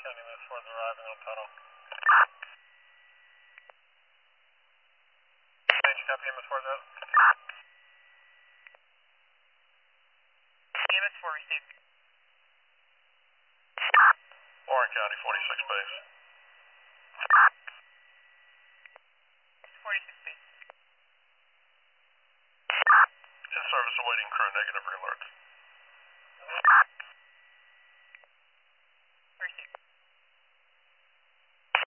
County MS4 is arriving on tunnel. Major copy, MS4 is out. MS4 received. Warren County, 46 base. 46 base. In service awaiting crew negative alert.